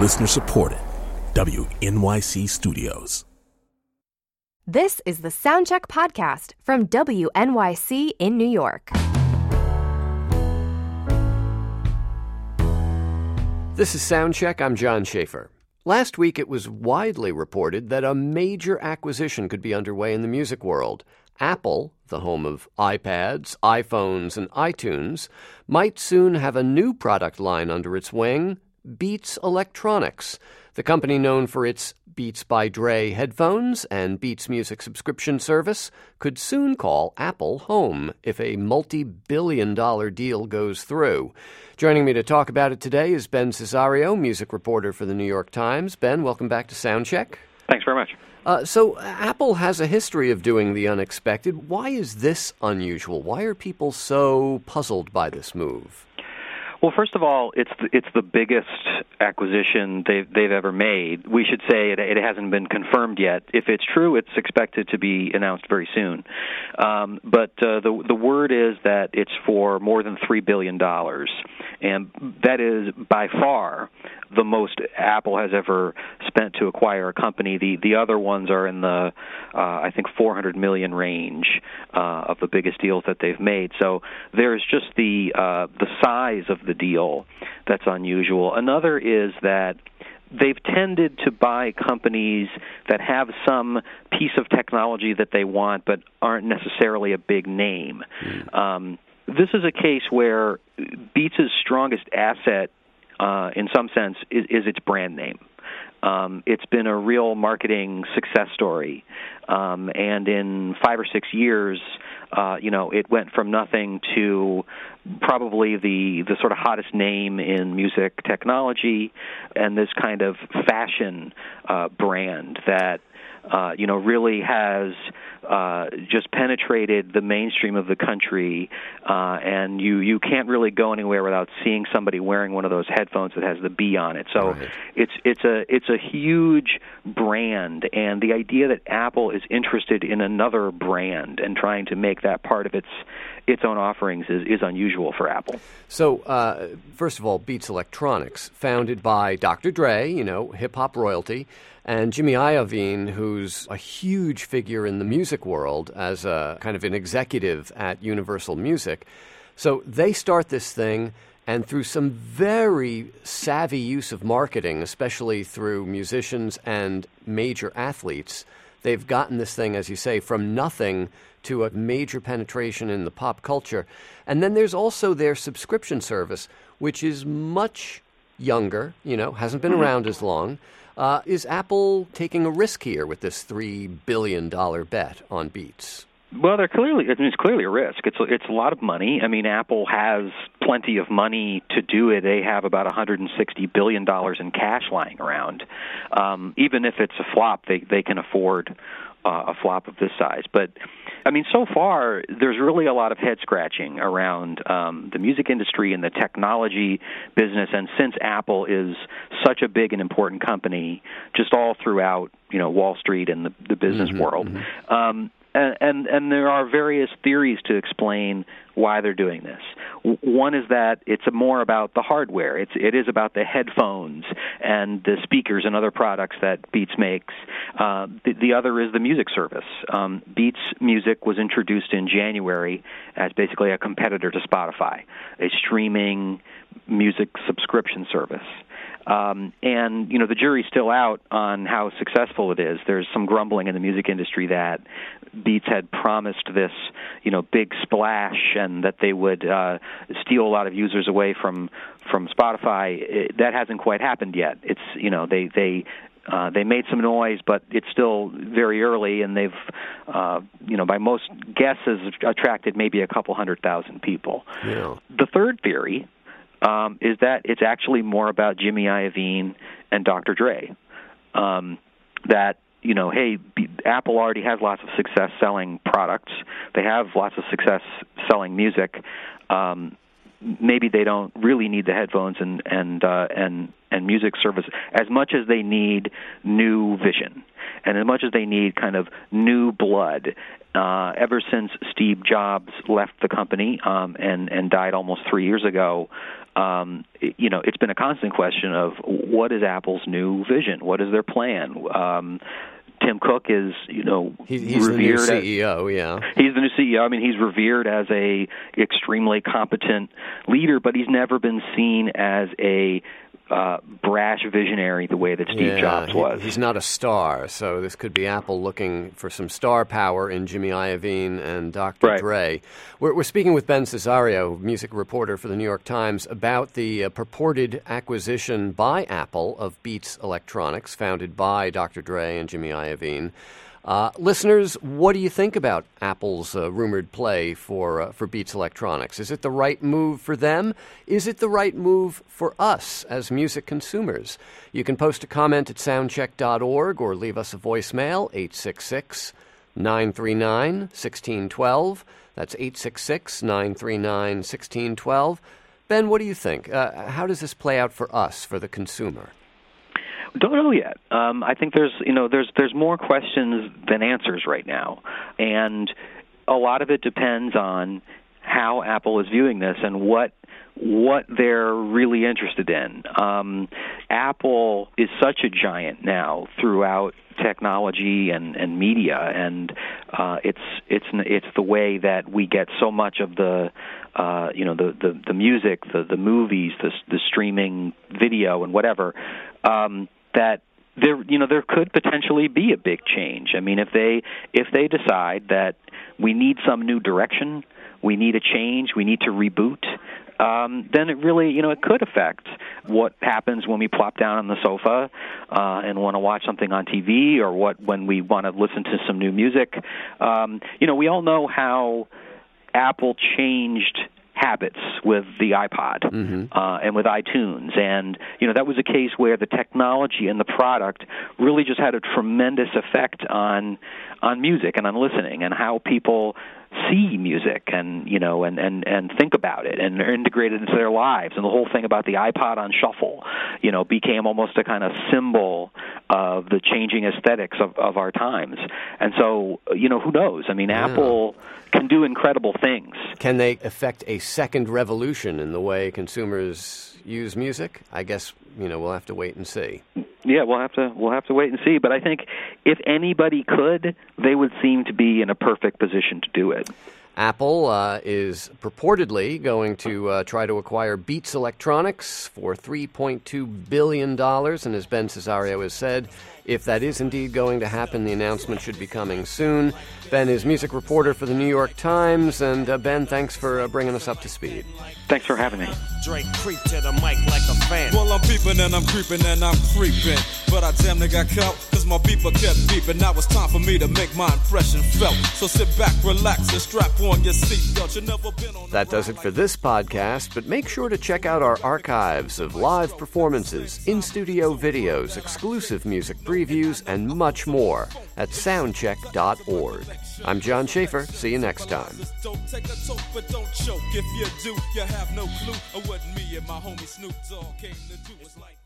Listener supported. WNYC Studios. This is the Soundcheck Podcast from WNYC in New York. This is Soundcheck. I'm John Schaefer. Last week, it was widely reported that a major acquisition could be underway in the music world. Apple, the home of iPads, iPhones, and iTunes, might soon have a new product line under its wing, Beats Electronics. The company known for its Beats by Dre headphones and Beats Music subscription service could soon call Apple home if a multi-billion-dollar deal goes through. Joining me to talk about it today is Ben Cesario, music reporter for the New York Times. Ben, welcome back to Soundcheck. Thanks very much. So Apple has a history of doing the unexpected. Why is this unusual? Why are people so puzzled by this move? Well, first of all, it's the biggest acquisition they've ever made. We should say it hasn't been confirmed yet. If it's true, it's expected to be announced very soon. But the word is that it's for more than $3 billion, and that is by far the most Apple has ever spent to acquire a company. The other ones are in the I think $400 million range of the biggest deals that they've made. So there's just the size of the deal that's unusual. Another is that they've tended to buy companies that have some piece of technology that they want but aren't necessarily a big name. This is a case where Beats' strongest asset, in some sense, is its brand name. It's been a real marketing success story, and in 5 or 6 years, it went from nothing to probably the sort of hottest name in music technology, and this kind of fashion brand that really has just penetrated the mainstream of the country, and you can't really go anywhere without seeing somebody wearing one of those headphones that has the B on it. So right. It's a huge brand, and the idea that Apple is interested in another brand and trying to make that part of its own offerings is unusual for Apple. So, first of all, Beats Electronics, founded by Dr. Dre, hip-hop royalty, and Jimmy Iovine, who's a huge figure in the music world as a kind of an executive at Universal Music. So they start this thing, and through some very savvy use of marketing, especially through musicians and major athletes, they've gotten this thing, as you say, from nothing to a major penetration in the pop culture. And then there's also their subscription service, which is much younger, hasn't been around as long. Is Apple taking a risk here with this $3 billion bet on Beats? Well, it's clearly a risk. It's a lot of money. I mean, Apple has plenty of money to do it. They have about $160 billion in cash lying around. Even if it's a flop, they can afford a flop of this size. But I mean, so far, there's really a lot of head-scratching around the music industry and the technology business, and since Apple is such a big and important company just all throughout, Wall Street and the business world, and there are various theories to explain why they're doing this. One is that it's more about the hardware. It is about the headphones and the speakers and other products that Beats makes. The other is the music service. Beats Music was introduced in January as basically a competitor to Spotify, a streaming music subscription service. And the jury's still out on how successful it is. There's some grumbling in the music industry that Beats had promised this, big splash, and that they would steal a lot of users away from Spotify. That hasn't quite happened yet. It's they made some noise, but it's still very early, and they've by most guesses attracted maybe a couple 100,000 people. Yeah. The third theory is that it's actually more about Jimmy Iovine and Dr. Dre. That, Apple already has lots of success selling products. They have lots of success selling music. Maybe they don't really need the headphones and and music service, as much as they need new vision, and as much as they need kind of new blood. Ever since Steve Jobs left the company and died almost 3 years ago, it's been a constant question of what is Apple's new vision? What is their plan? Tim Cook is, he's revered the new CEO. He's the new CEO. I mean, he's revered as a extremely competent leader, but he's never been seen as a brash visionary the way that Steve Jobs was. He's not a star, so this could be Apple looking for some star power in Jimmy Iovine and Dr. Dre. We're speaking with Ben Cesario, music reporter for the New York Times, about the purported acquisition by Apple of Beats Electronics, founded by Dr. Dre and Jimmy Iovine. Listeners, what do you think about Apple's rumored play for Beats Electronics? Is it the right move for them? Is it the right move for us as music consumers? You can post a comment at soundcheck.org or leave us a voicemail, 866-939-1612. That's 866-939-1612. Ben, what do you think? How does this play out for us, for the consumer? Don't know yet. I think there's more questions than answers right now, and a lot of it depends on how Apple is viewing this and what they're really interested in. Apple is such a giant now throughout technology and media, and it's the way that we get so much of the music, the movies, the streaming video, and whatever. That there could potentially be a big change. I mean, if they decide that we need some new direction, we need a change, we need to reboot, then it really, it could affect what happens when we plop down on the sofa and want to watch something on TV, or when we want to listen to some new music. We all know how Apple changed habits with the iPod and with iTunes, and that was a case where the technology and the product really just had a tremendous effect on music and on listening and how people see music and think about it and are integrated into their lives. And the whole thing about the iPod on shuffle became almost a kind of symbol of the changing aesthetics of our times. And so who knows? I mean, Apple can do incredible things. Can they effect a second revolution in the way consumers use music? I guess we'll have to wait and see. Yeah, we'll have to wait and see. But I think if anybody could, they would seem to be in a perfect position to do it. Apple is purportedly going to try to acquire Beats Electronics for $3.2 billion. And as Ben Cesario has said, if that is indeed going to happen, the announcement should be coming soon. Ben is music reporter for the New York Times. And Ben, thanks for bringing us up to speed. Thanks for having me. Drake creep to the mic like a fan. Well, I'm peeping and I'm creeping and I'm creeping. But I damn near got caught because my beeper kept beeping. Now it's time for me to make my impression felt. So sit back, relax, and strap on your seatbelt. You've never been on. That does it for this podcast, but make sure to check out our archives of live performances, in-studio videos, exclusive music previews, and much more at soundcheck.org. I'm John Schaefer. See you next time. Don't take a toke, but don't choke. If you do, you have no clue of what me and my homie Snoop Dogg came to do. It's like